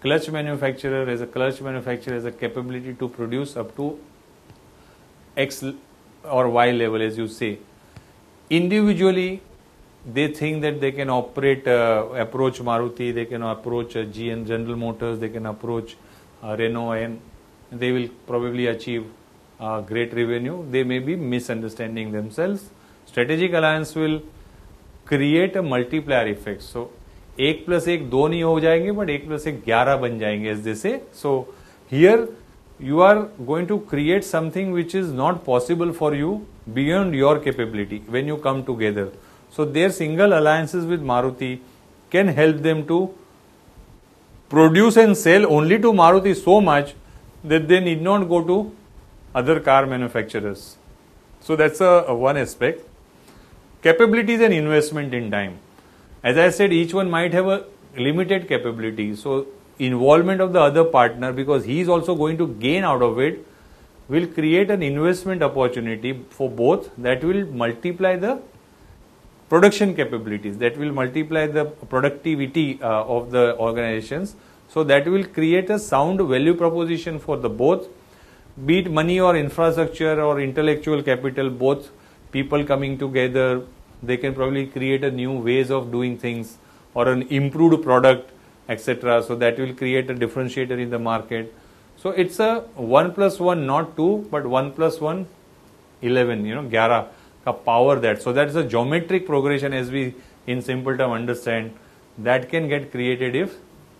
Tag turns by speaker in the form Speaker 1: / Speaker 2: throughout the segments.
Speaker 1: clutch manufacturer, as a clutch manufacturer has a capability to produce up to X or Y level, as you say. Individually, they think that they can approach Maruti, they can approach GM, General Motors, they can approach Renault, and they will probably achieve great revenue. They may be misunderstanding themselves. Strategic alliance will create a multiplier effect. So, 1 + 1 2 नहीं हो जाएंगे, but 1 + 1 11 बन जाएंगे, as they say. So, here you are going to create something which is not possible for you beyond your capability when you come together. So, their single alliances with Maruti can help them to produce and sell only to Maruti so much that they need not go to other car manufacturers. So, that's one aspect. Capabilities and investment in time. As I said, each one might have a limited capability. So, involvement of the other partner, because he is also going to gain out of it, will create an investment opportunity for both that will multiply the production capabilities, that will multiply the productivity of the organizations. So, that will create a sound value proposition for the both, be it money or infrastructure or intellectual capital, both people coming together. They can probably create a new ways of doing things or an improved product, etc. So, that will create a differentiator in the market. So, it's a 1 + 1, not 2, but 1 + 1, 11, 11 ka power that. So, that is a geometric progression, as we in simple term understand, that can get created if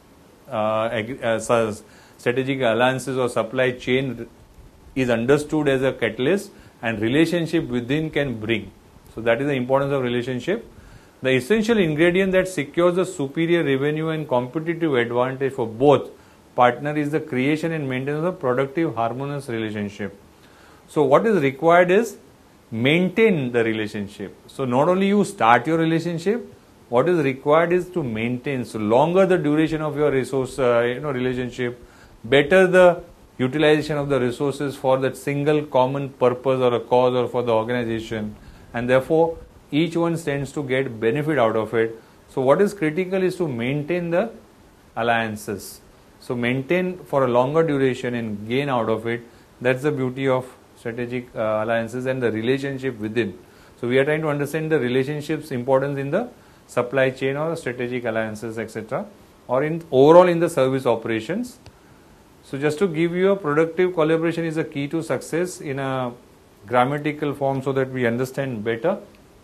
Speaker 1: strategic alliances or supply chain is understood as a catalyst and relationship within can bring. So, that is the importance of relationship. The essential ingredient that secures the superior revenue and competitive advantage for both partner is the creation and maintenance of productive harmonious relationship. So, what is required is maintain the relationship. So, not only you start your relationship, what is required is to maintain. So, longer the duration of your resource relationship, better the utilization of the resources for that single common purpose or a cause or for the organization, and therefore each one stands to get benefit out of it. So, what is critical is to maintain the alliances. So, maintain for a longer duration and gain out of it. That's the beauty of strategic alliances and the relationship within. So, we are trying to understand the relationships importance in the supply chain or strategic alliances, etc., or in overall in the service operations. So, just to give you a productive collaboration is a key to success in a grammatical form so that we understand better.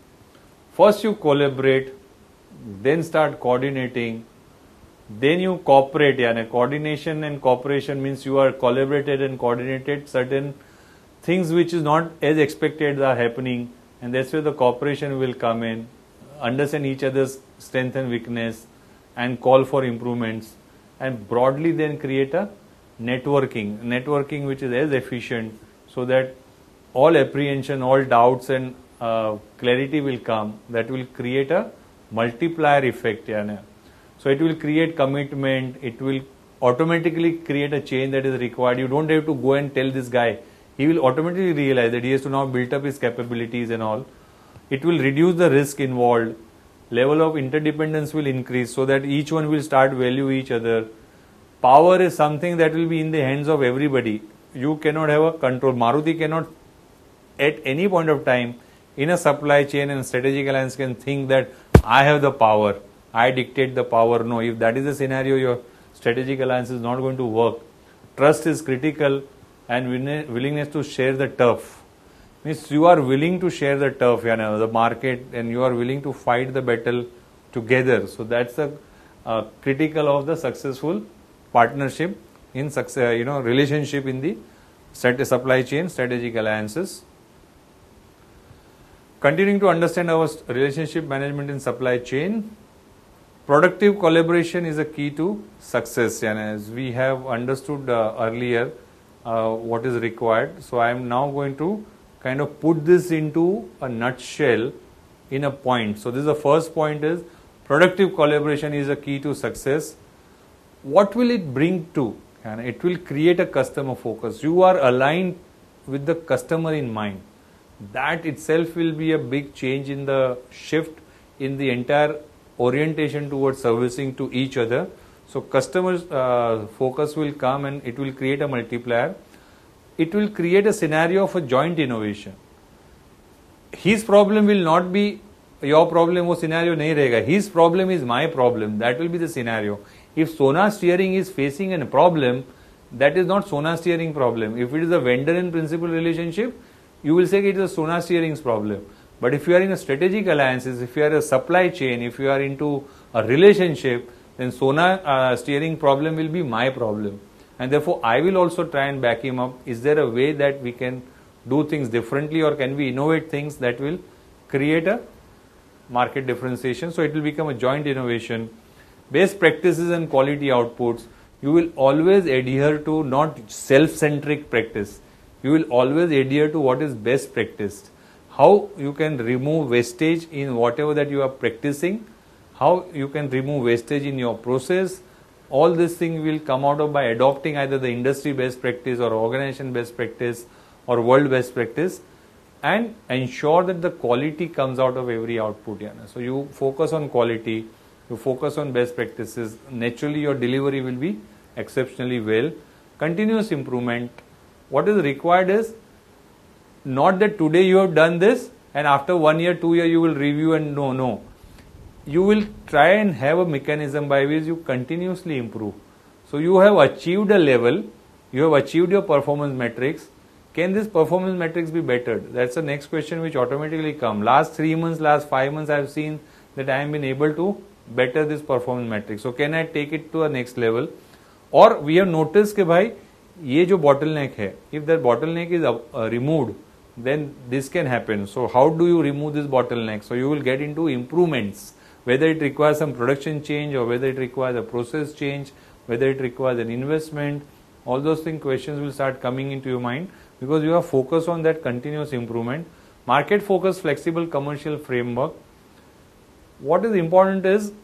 Speaker 1: First you collaborate, then start coordinating, then you cooperate. Coordination and cooperation means you are collaborated and coordinated. Certain things which is not as expected are happening, and that's where the cooperation will come in. Understand each other's strength and weakness and call for improvements, and broadly then create a networking which is as efficient, so that all apprehension, all doubts and clarity will come. That will create a multiplier effect. So, it will create commitment, it will automatically create a change that is required. You don't have to go and tell this guy. He will automatically realize that he has to now build up his capabilities and all. It will reduce the risk involved. Level of interdependence will increase, so that each one will start value each other. Power is something that will be in the hands of everybody. You cannot have a control. Maruti cannot at any point of time in a supply chain and strategic alliance can think that I have the power, I dictate the power. No, if that is the scenario, your strategic alliance is not going to work. Trust is critical, and willingness to share the turf. Means you are willing to share the turf, the market, and you are willing to fight the battle together. So that's the critical of the successful partnership in success, relationship in the supply chain, strategic alliances. Continuing to understand our relationship management in supply chain, productive collaboration is a key to success. And as we have understood earlier what is required, so I am now going to kind of put this into a nutshell in a point. So this is the first point is productive collaboration is a key to success. What will it bring to? And it will create a customer focus. You are aligned with the customer in mind. That itself will be a big change in the shift in the entire orientation towards servicing to each other. So customer focus will come and it will create a multiplier. It will create a scenario of a joint innovation. His problem will not be your problem, वो scenario नहीं रहेगा. His problem is my problem. That will be the scenario. If Sona Steering is facing a problem, that is not Sona Steering problem. If it is a vendor and principal relationship, you will say it is a Sona Steering's problem. But if you are in a strategic alliances, if you are a supply chain, if you are into a relationship, then Sona Steering problem will be my problem. And therefore, I will also try and back him up. Is there a way that we can do things differently, or can we innovate things that will create a market differentiation? So it will become a joint innovation. Best practices and quality outputs. You will always adhere to not self-centric practice. You will always adhere to what is best practiced. How you can remove wastage in whatever that you are practicing, how you can remove wastage in your process. All this thing will come out of by adopting either the industry best practice or organization best practice or world best practice, and ensure that the quality comes out of every output. So you focus on quality, you focus on best practices, naturally your delivery will be exceptionally well. Continuous improvement. What is required is not that today you have done this and after 1 year, 2 years you will review and no. You will try and have a mechanism by which you continuously improve. So you have achieved a level, you have achieved your performance metrics. Can this performance metrics be bettered? That's the next question which automatically come. Last 3 months, last 5 months I have seen that I have been able to better this performance metrics. So can I take it to a next level? Or we have noticed कि भाई ये जो bottleneck है, if that bottleneck is removed, then this can happen. So how do you remove this bottleneck? So you will get into improvements, whether it requires some production change or whether it requires a process change, whether it requires an investment. All those questions will start coming into your mind because you are focused on that continuous improvement. Market focus, flexible commercial framework. What is important is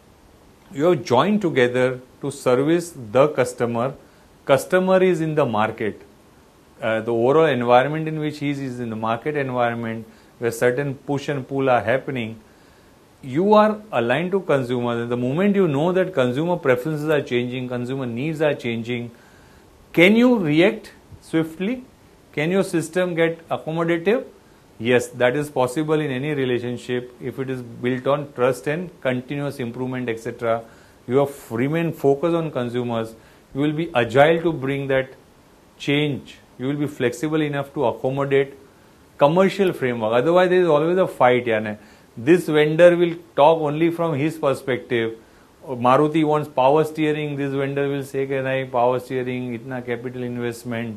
Speaker 1: you have joined together to service the customer. Customer is in the market. The overall environment in which he is in the market environment where certain push and pull are happening. You are aligned to consumers. The moment you know that consumer preferences are changing, consumer needs are changing, can you react swiftly? Can your system get accommodative? Yes, that is possible in any relationship if it is built on trust and continuous improvement, etc. You have remain focused on consumers. You will be agile to bring that change. You will be flexible enough to accommodate commercial framework. Otherwise, there is always a fight. This vendor will talk only from his perspective. Maruti wants power steering. This vendor will say, "Nahi, power steering, itna capital investment.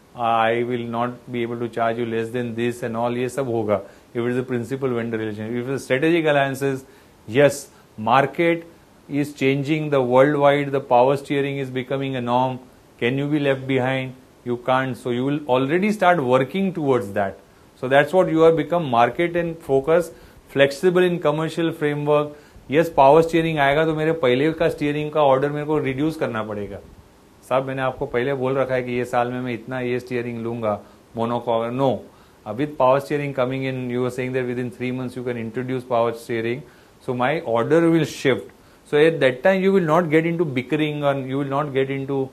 Speaker 1: I will not be able to charge you less than this," and all. Ye sab hoga. If it is a principal vendor relationship, if it is strategic alliances, yes, market is changing. The worldwide, the power steering is becoming a norm. Can you be left behind? You can't. So you will already start working towards that. So that's what you have become, market and focus, flexible in commercial framework. Yes, power steering आएगा तो मेरे पहले का steering का order मेरे को reduce करना पड़ेगा. साहब मैंने आपको पहले बोल रखा है कि ये साल में मैं इतना ये स्टीयरिंग लूंगा monocoque. No, with power steering coming in, you are saying that within 3 months you can introduce power steering. So my order will shift. So at that time you will not get into bickering and you will not get into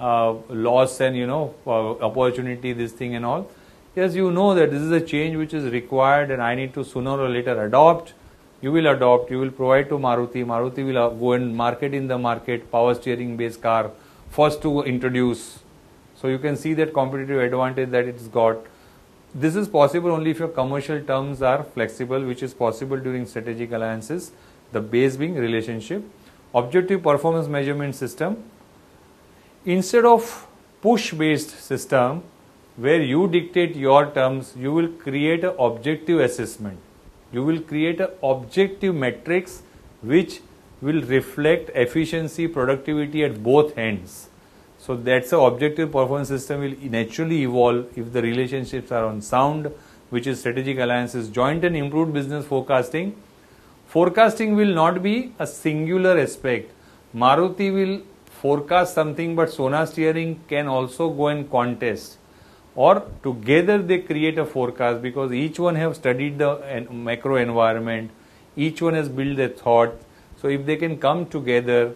Speaker 1: loss and opportunity, this thing and all. Yes, you know that this is a change which is required and I need to sooner or later adopt. You will adopt, you will provide to Maruti. Maruti will go and market in the market, power steering based car, first to introduce. So you can see that competitive advantage that it's got. This is possible only if your commercial terms are flexible, which is possible during strategic alliances, the base being relationship. Objective performance measurement system. Instead of push based system where you dictate your terms, you will create an objective assessment. You will create an objective metrics which will reflect efficiency, productivity at both ends. So that's the objective performance system will naturally evolve if the relationships are on sound, which is strategic alliances, joint and improved business forecasting. Forecasting will not be a singular aspect. Maruti will forecast something, but Sona Steering can also go and contest. Or together they create a forecast because each one have studied the macro environment, each one has built their thought. So if they can come together,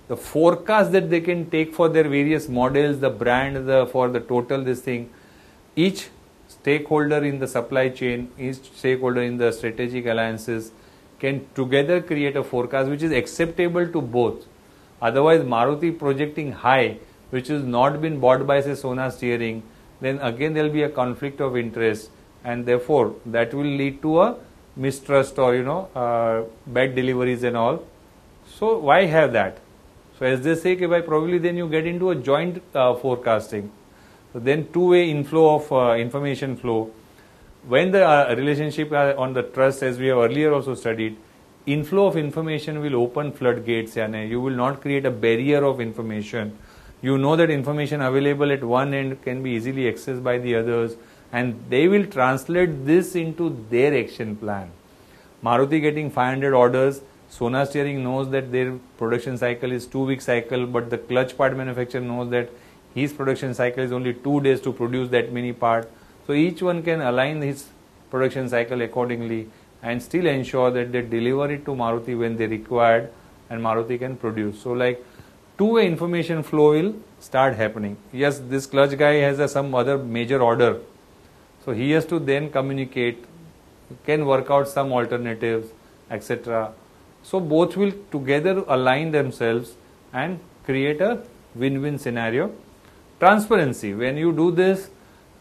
Speaker 1: the forecast that they can take for their various models, the brand, for the total this thing, each stakeholder in the supply chain, each stakeholder in the strategic alliances can together create a forecast which is acceptable to both. Otherwise, Maruti projecting high, which has not been bought by say Sona Steering, then again there will be a conflict of interest, and therefore that will lead to a mistrust or bad deliveries and all. So why have that? So as they say, by probably then you get into a joint forecasting. So then two-way inflow of information flow. When the relationship on the trust, as we have earlier also studied, inflow of information will open floodgates. You will not create a barrier of information. You know that information available at one end can be easily accessed by the others, and they will translate this into their action plan. Maruti getting 500 orders, Sona Steering knows that their production cycle is 2-week cycle, but the clutch part manufacturer knows that his production cycle is only 2 days to produce that many parts. So each one can align his production cycle accordingly and still ensure that they deliver it to Maruti when they required, and Maruti can produce. So like two-way information flow will start happening. Yes, this clutch guy has some other major order, so he has to then communicate, can work out some alternatives, etc. So both will together align themselves and create a win-win scenario. Transparency. When you do this,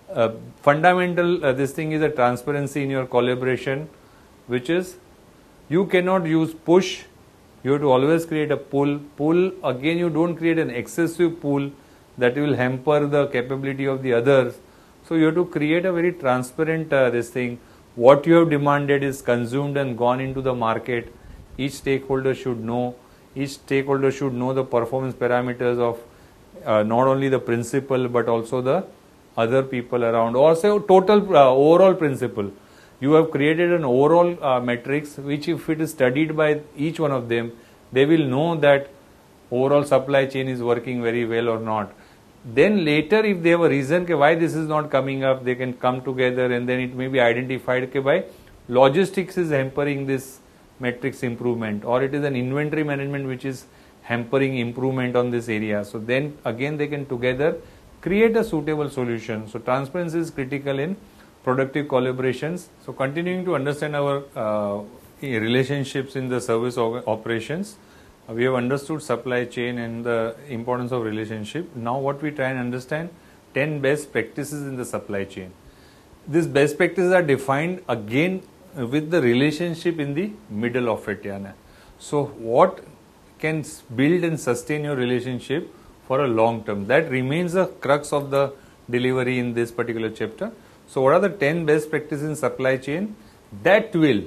Speaker 1: fundamental this thing is a transparency in your collaboration, which is you cannot use push. You have to always create a pull. Pull, again, you don't create an excessive pull that will hamper the capability of the others. So you have to create a very transparent this thing. What you have demanded is consumed and gone into the market. Each stakeholder should know. Each stakeholder should know the performance parameters of not only the principal but also the other people around. Also total overall principle. You have created an overall matrix which, if it is studied by each one of them, they will know that overall supply chain is working very well or not. Then later, if they have a reason why this is not coming up, they can come together and then it may be identified by logistics is hampering this matrix improvement, or it is an inventory management which is hampering improvement on this area. So then again they can together create a suitable solution. So transparency is critical in productive collaborations. So continuing to understand our relationships in the service operations, we have understood supply chain and the importance of relationship. Now what we try and understand 10 best practices in the supply chain. These best practices are defined again with the relationship in the middle of it. So what can build and sustain your relationship for a long term? That remains the crux of the delivery in this particular chapter. So what are the 10 best practices in supply chain that will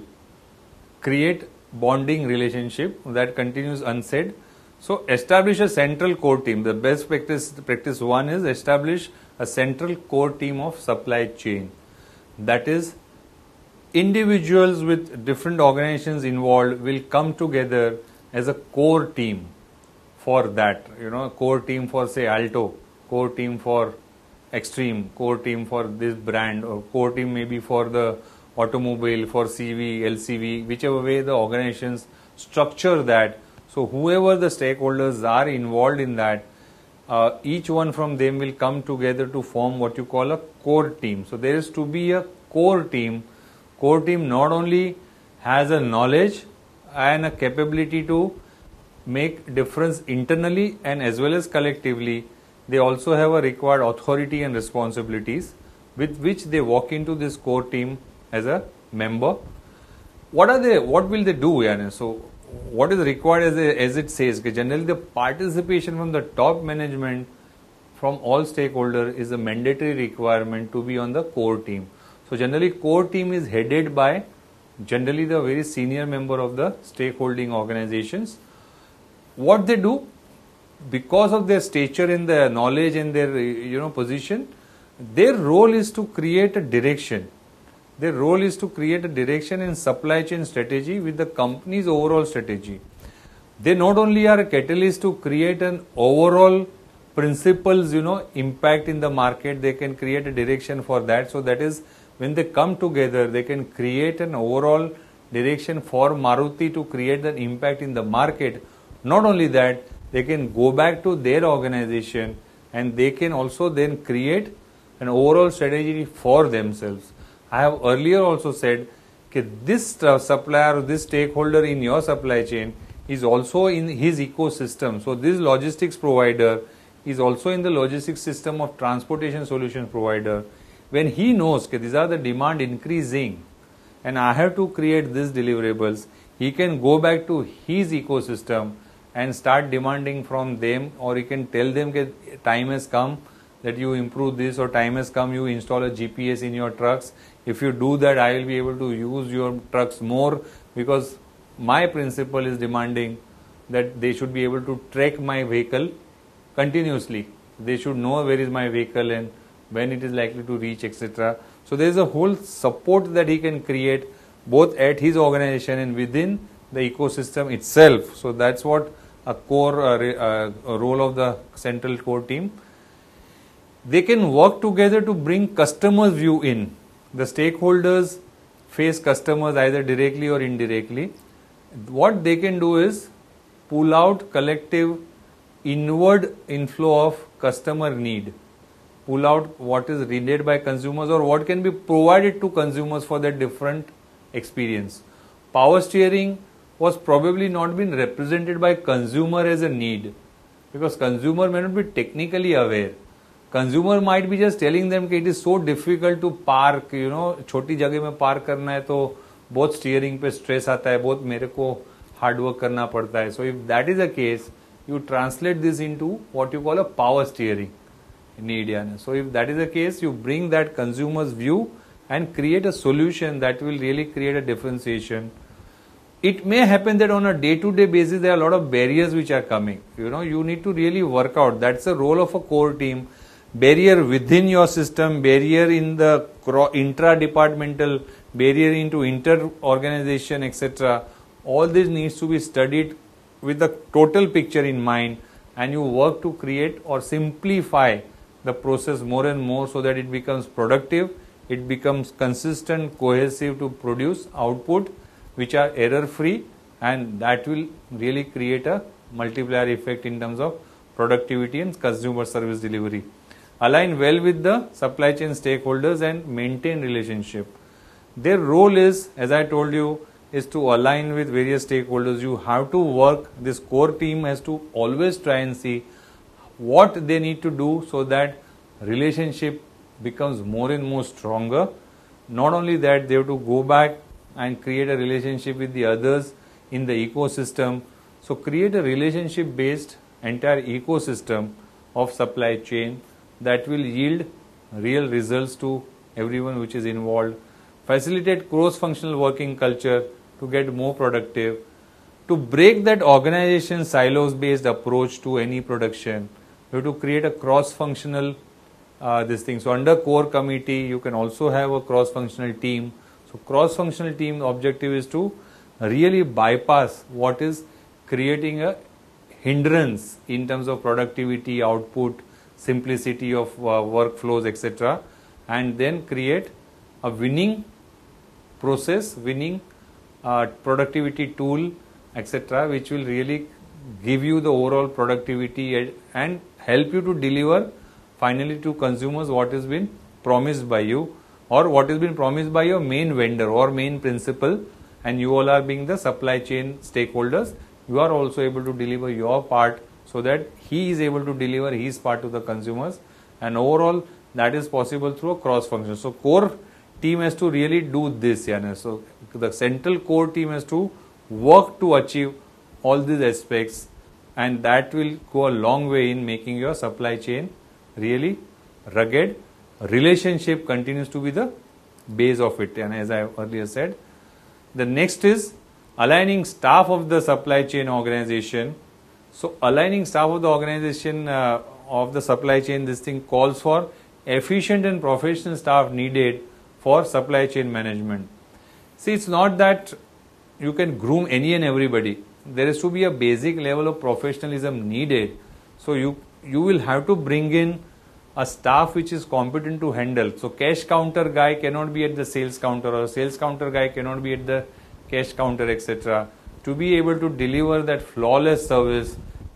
Speaker 1: create bonding relationship that continues unsaid? So establish a central core team. The best practice one is establish a central core team of supply chain. That is, individuals with different organizations involved will come together as a core team for that. Core team for say Alto, core team for Extreme, core team for this brand, or core team maybe for the automobile, for CV, LCV, whichever way the organizations structure that. So whoever the stakeholders are involved in that, each one from them will come together to form what you call a core team. So there is to be a core team. Core team not only has a knowledge and a capability to make difference internally and as well as collectively, they also have a required authority and responsibilities with which they walk into this core team as a member. What will they do? So what is required as it says? Generally the participation from the top management from all stakeholders is a mandatory requirement to be on the core team. So generally core team is headed by generally the very senior member of the stakeholding organizations. What they do, because of their stature and their knowledge and their position, their role is to create a direction. Their role is to create a direction in supply chain strategy with the company's overall strategy. They not only are a catalyst to create an overall principles, impact in the market, they can create a direction for that. So that is, when they come together, they can create an overall direction for Maruti to create an impact in the market. Not only that, they can go back to their organization and they can also then create an overall strategy for themselves. I have earlier also said that this supplier or this stakeholder in your supply chain is also in his ecosystem. So this logistics provider is also in the logistics system of transportation solution provider. When he knows that these are the demand increasing and I have to create these deliverables, he can go back to his ecosystem and start demanding from them, or he can tell them that time has come that you improve this, or time has come you install a GPS in your trucks. If you do that, I will be able to use your trucks more, because my principle is demanding that they should be able to track my vehicle continuously. They should know where is my vehicle and when it is likely to reach, etc. So there is a whole support that he can create both at his organization and within the ecosystem itself. So that's what a core role of the central core team. They can work together to bring customers' view in. The stakeholders face customers either directly or indirectly. What they can do is pull out collective inward inflow of customer need. Pull out what is needed by consumers or what can be provided to consumers for their different experience. Power steering was probably not been represented by consumer as a need, because consumer may not be technically aware. Consumer might be just telling them that it is so difficult to park, छोटी जगह में park करना है तो बहुत steering पे stress आता है, बहुत मेरे को हार्ड वर्क करना पड़ता है. So if that is the case, you translate this into what you call a power steering need. So if that is the case, you bring that consumer's view and create a solution that will really create a differentiation. It may happen that on a day-to-day basis there are a lot of barriers which are coming. You need to really work out. That's the role of a core team. Barrier within your system, barrier in the intra-departmental, barrier into inter-organization, etc. All this needs to be studied with the total picture in mind, and you work to create or simplify the process more and more so that it becomes productive, it becomes consistent, cohesive to produce output which are error-free, and that will really create a multiplier effect in terms of productivity and consumer service delivery. Align well with the supply chain stakeholders and maintain relationship. Their role is, as I told you, is to align with various stakeholders. You have to work, this core team has to always try and see what they need to do so that relationship becomes more and more stronger. Not only that, they have to go back and create a relationship with the others in the ecosystem. So create a relationship based entire ecosystem of supply chain that will yield real results to everyone which is involved. Facilitate cross-functional working culture to get more productive. To break that organization silos based approach to any production, you have to create a cross-functional this thing. So under core committee, you can also have a cross-functional team. So cross-functional team objective is to really bypass what is creating a hindrance in terms of productivity, output, simplicity of workflows, etc. and then create a winning process, winning productivity tool, etc. which will really give you the overall productivity and help you to deliver finally to consumers what has been promised by you, or what has been promised by your main vendor or main principal, and you all are being the supply chain stakeholders. You are also able to deliver your part so that he is able to deliver his part to the consumers, and overall that is possible through a cross function. So core team has to really do this. So the central core team has to work to achieve all these aspects, and that will go a long way in making your supply chain really rugged. Relationship continues to be the base of it, and as I earlier said, the next is aligning staff of the supply chain organization. So aligning staff of the organization of the supply chain, this thing calls for efficient and professional staff needed for supply chain management. See, it's not that you can groom any and everybody. There is to be a basic level of professionalism needed. So you will have to bring in a staff which is competent to handle. So cash counter guy cannot be at the sales counter, or sales counter guy cannot be at the cash counter, etc. To be able to deliver that flawless service,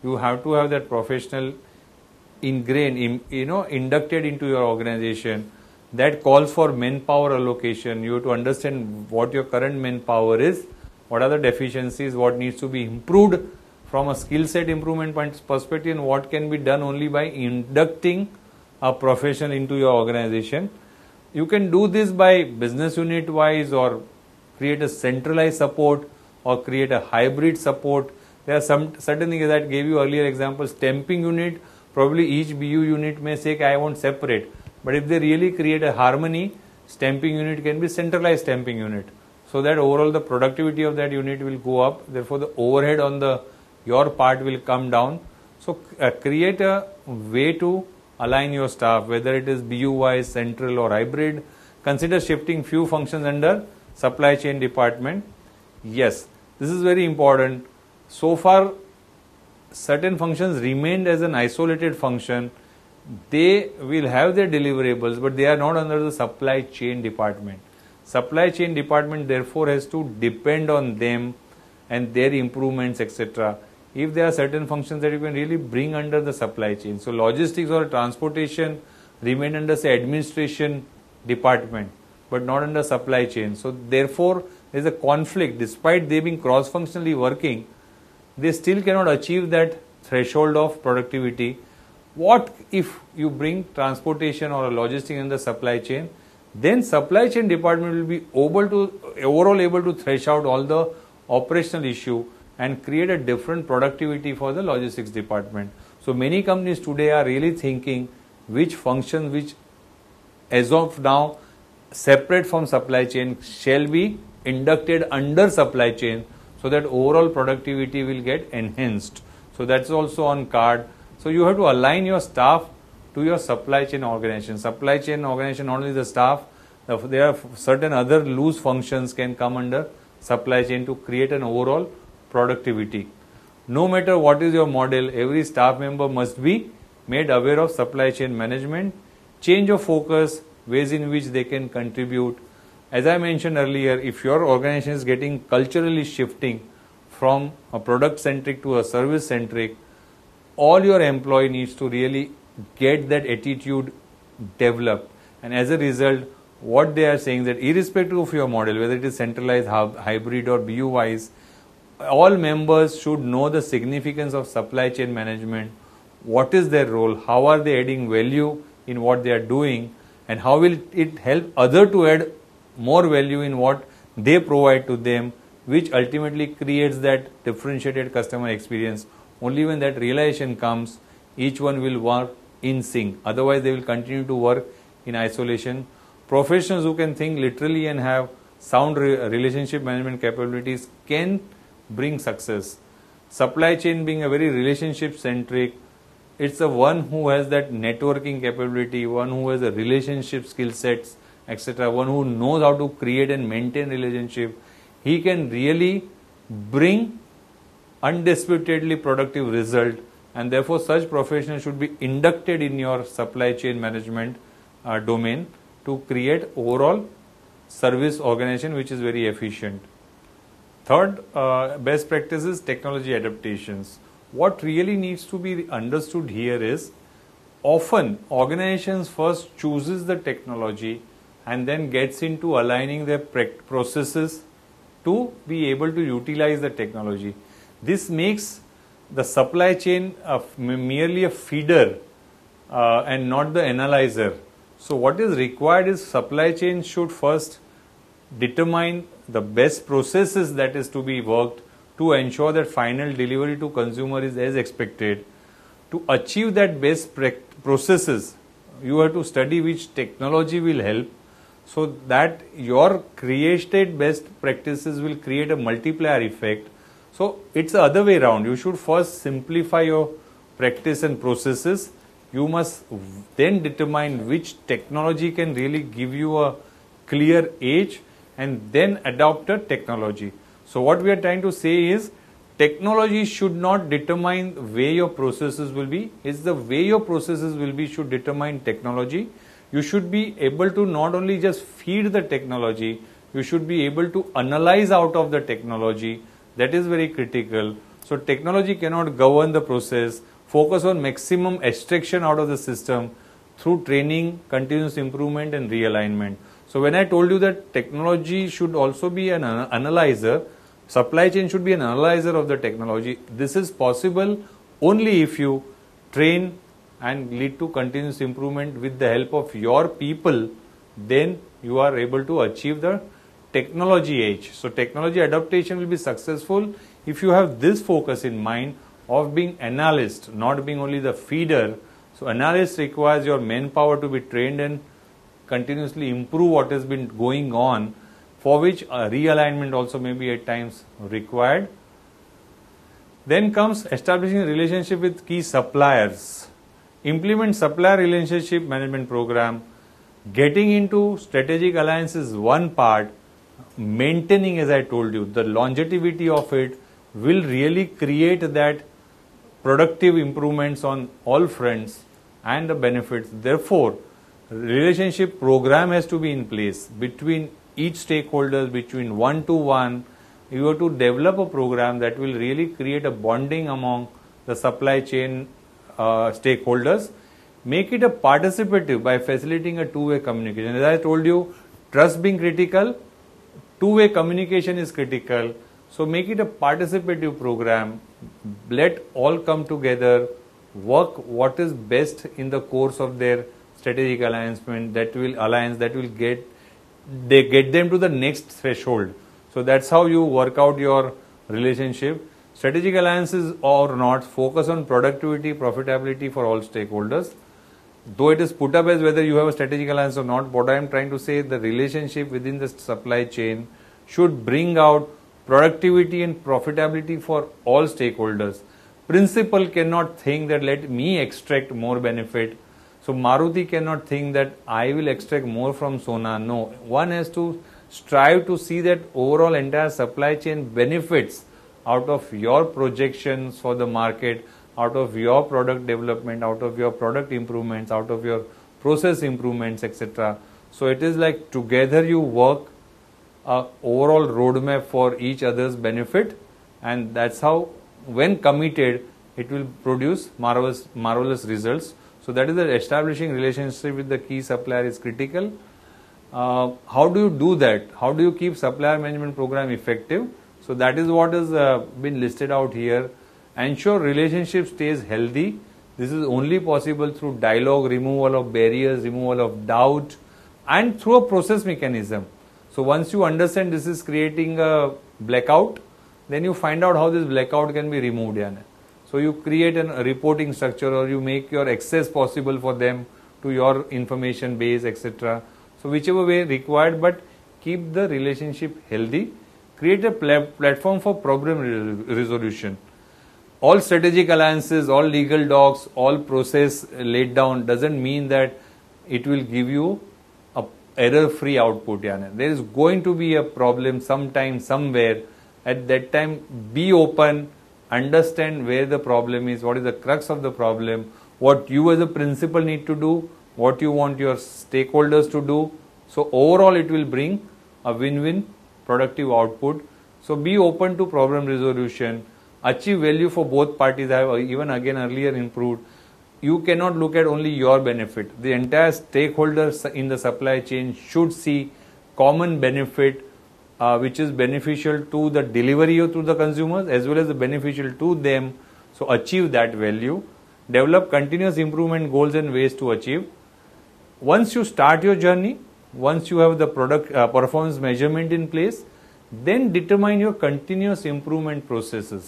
Speaker 1: you have to have that professional ingrained, inducted into your organization. That calls for manpower allocation. You have to understand what your current manpower is, what are the deficiencies, what needs to be improved from a skill set improvement perspective, and what can be done only by inducting a professional into your organization. You can do this by business unit wise, or create a centralized support, or create a hybrid support. There are some certain things that I gave you earlier examples. Stamping unit, probably each BU unit may say I want separate, but if they really create a harmony, stamping unit can be centralized stamping unit, so that overall the productivity of that unit will go up, therefore the overhead on your part will come down. So create a way to align your staff, whether it is BU wise, central or hybrid. Consider shifting few functions under supply chain department. Yes, this is very important. So far certain functions remained as an isolated function. They will have their deliverables, but they are not under the supply chain department. Supply chain department therefore has to depend on them and their improvements, etc. If there are certain functions that you can really bring under the supply chain. So logistics or transportation remain under, say, administration department, but not under supply chain. So therefore there is a conflict. Despite they being cross-functionally working, they still cannot achieve that threshold of productivity. What if you bring transportation or logistics in the supply chain? Then supply chain department will be overall able to thresh out all the operational issue and create a different productivity for the logistics department. So many companies today are really thinking which functions which as of now separate from supply chain shall be inducted under supply chain, so that overall productivity will get enhanced. So that's also on card. So you have to align your staff to your supply chain organization. Supply chain organization, not only the staff, there are certain other loose functions can come under supply chain to create an overall productivity. No matter what is your model, every staff member must be made aware of supply chain management, change of focus, ways in which they can contribute. As I mentioned earlier, if your organization is getting culturally shifting from a product centric to a service centric, all your employee needs to really get that attitude developed. And as a result, what they are saying that irrespective of your model, whether it is centralized, hybrid or BU wise, all members should know the significance of supply chain management. What is their role? How are they adding value in what they are doing? And how will it help other to add more value in what they provide to them, which ultimately creates that differentiated customer experience. Only when that realization comes, each one will work in sync. Otherwise, they will continue to work in isolation. Professionals who can think literally and have sound relationship management capabilities can bring success. Supply chain being a very relationship centric, it's the one who has that networking capability, one who has a relationship skill sets, etc., one who knows how to create and maintain relationship. He can really bring undisputedly productive result, and therefore such professionals should be inducted in your supply chain management domain to create overall service organization which is very efficient. Third, best practices, technology adaptations. What really needs to be understood here is, often organizations first chooses the technology and then gets into aligning their processes to be able to utilize the technology. This makes the supply chain merely a feeder and not the analyzer. So what is required is supply chain should first determine the best processes that is to be worked to ensure that final delivery to consumer is as expected. To achieve that best processes, you have to study which technology will help, so that your created best practices will create a multiplier effect. So it's the other way around. You should first simplify your practice and processes. You must then determine which technology can really give you a clear edge, and then adopt a technology. So what we are trying to say is, technology should not determine the way your processes will be. It's the way your processes will be should determine technology. You should be able to not only just feed the technology, you should be able to analyze out of the technology. That is very critical. So technology cannot govern the process. Focus on maximum extraction out of the system through training, continuous improvement and realignment. So when I told you that technology should also be an analyzer, supply chain should be an analyzer of the technology. This is possible only if you train and lead to continuous improvement with the help of your people. Then you are able to achieve the technology edge. So technology adaptation will be successful if you have this focus in mind of being analyst, not being only the feeder. So analyst requires your manpower to be trained and continuously improve what has been going on, for which a realignment also may be at times required. Then comes establishing a relationship with key suppliers. Implement supplier relationship management program. Getting into strategic alliance is one part. Maintaining, as I told you, the longevity of it will really create that productive improvements on all fronts and the benefits. Therefore, relationship program has to be in place between each stakeholders, between one to one. You have to develop a program that will really create a bonding among the supply chain stakeholders. Make it a participative by facilitating a two-way communication. As I told you, trust being critical, two-way communication is critical. So make it a participative program. Let all come together, work what is best in the course of their strategic alliance that will get them to the next threshold. So that's how you work out your relationship. Strategic alliances or not, focus on productivity, profitability for all stakeholders. Though it is put up as whether you have a strategic alliance or not, what I am trying to say, the relationship within the supply chain should bring out productivity and profitability for all stakeholders. Principal cannot think that let me extract more benefit. So Maruti cannot think that I will extract more from Sona. No, one has to strive to see that overall entire supply chain benefits out of your projections for the market, out of your product development, out of your product improvements, out of your process improvements, etc. So it is like together you work a overall roadmap for each other's benefit, and that's how, when committed, it will produce marvelous results. So that is the establishing relationship with the key supplier is critical. How do you do that? How do you keep supplier management program effective? So that is what has been listed out here. Ensure relationship stays healthy. This is only possible through dialogue, removal of barriers, removal of doubt, and through a process mechanism. So once you understand this is creating a blackout, then you find out how this blackout can be removed. So you create a reporting structure, or you make your access possible for them to your information base, etc. So whichever way required, but keep the relationship healthy. Create a platform for problem resolution. All strategic alliances, all legal docs, all process laid down doesn't mean that it will give you a error-free output. There is going to be a problem sometime, somewhere. At that time, be open, understand where the problem is, what is the crux of the problem, what you as a principal need to do, what you want your stakeholders to do. So overall, it will bring a win-win productive output. So be open to problem resolution. Achieve value for both parties. I have even again earlier improved. You cannot look at only your benefit. The entire stakeholders in the supply chain should see common benefit, which is beneficial to the delivery or to the consumers as well as beneficial to them. So achieve that value. Develop continuous improvement goals and ways to achieve. Once you start your journey, once you have the product performance measurement in place, then determine your continuous improvement processes.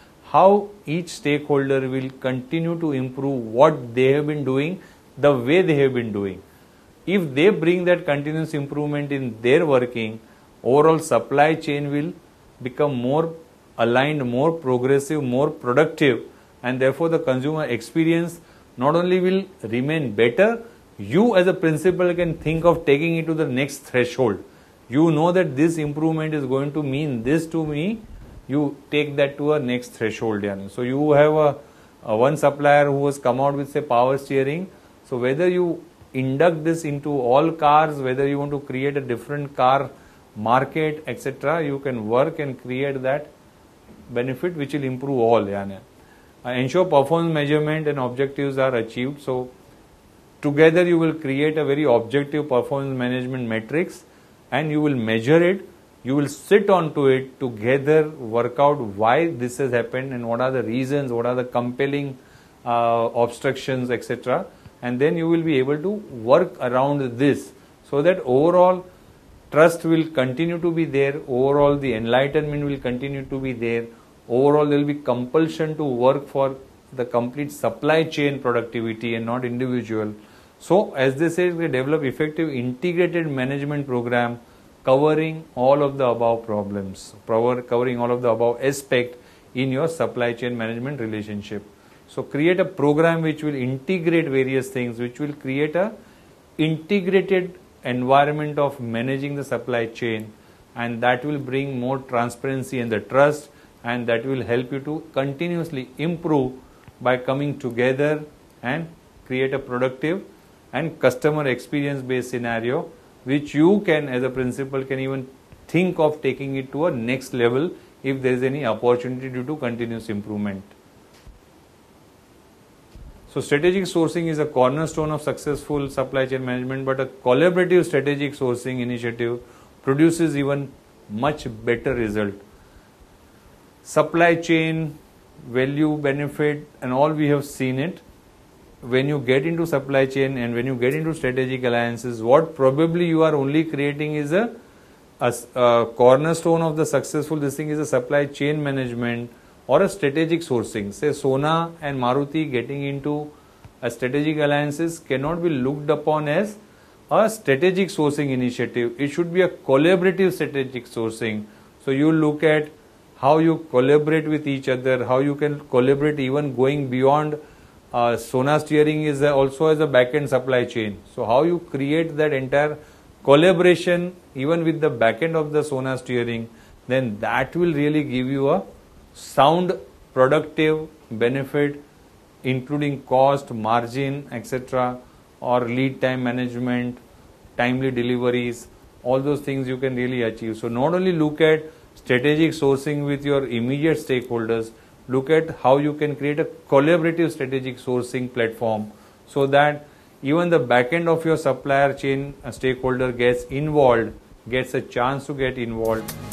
Speaker 1: How each stakeholder will continue to improve what they have been doing, the way they have been doing. If they bring that continuous improvement in their working, overall supply chain will become more aligned, more progressive, more productive, and therefore the consumer experience not only will remain better, you as a principal can think of taking it to the next threshold. You know that this improvement is going to mean this to me, you take that to a next threshold. So you have a one supplier who has come out with say power steering. So whether you induct this into all cars, whether you want to create a different car market, etc., you can work and create that benefit which will improve all. Ensure performance measurement and objectives are achieved. So together you will create a very objective performance management matrix, and you will measure it. You will sit onto it together, work out why this has happened and what are the reasons, what are the compelling obstructions, etc. And then you will be able to work around this, so that overall trust will continue to be there, overall the enlightenment will continue to be there, overall there will be compulsion to work for the complete supply chain productivity and not individual. So as they say, we develop effective integrated management program covering all of the above problems, covering all of the above aspect in your supply chain management relationship. So create a program which will integrate various things, which will create a integrated environment of managing the supply chain, and that will bring more transparency and the trust, and that will help you to continuously improve by coming together and create a productive and customer experience based scenario, which you can as a principal can even think of taking it to a next level if there is any opportunity due to continuous improvement. So strategic sourcing is a cornerstone of successful supply chain management, but a collaborative strategic sourcing initiative produces even much better result. Supply chain, value, benefit, and all we have seen it. When you get into supply chain and when you get into strategic alliances, what probably you are only creating is a cornerstone of the successful this thing is a supply chain management or a strategic sourcing. Say Sona and Maruti getting into a strategic alliances cannot be looked upon as a strategic sourcing initiative. It should be a collaborative strategic sourcing. So you look at how you collaborate with each other, how you can collaborate even going beyond. Sona Steering is also as a back-end supply chain. So how you create that entire collaboration even with the back-end of the Sona Steering, then that will really give you a sound, productive benefit, including cost, margin, etc., or lead time management, timely deliveries, all those things you can really achieve. So not only look at strategic sourcing with your immediate stakeholders, look at how you can create a collaborative strategic sourcing platform, so that even the back end of your supplier chain stakeholder gets involved, gets a chance to get involved,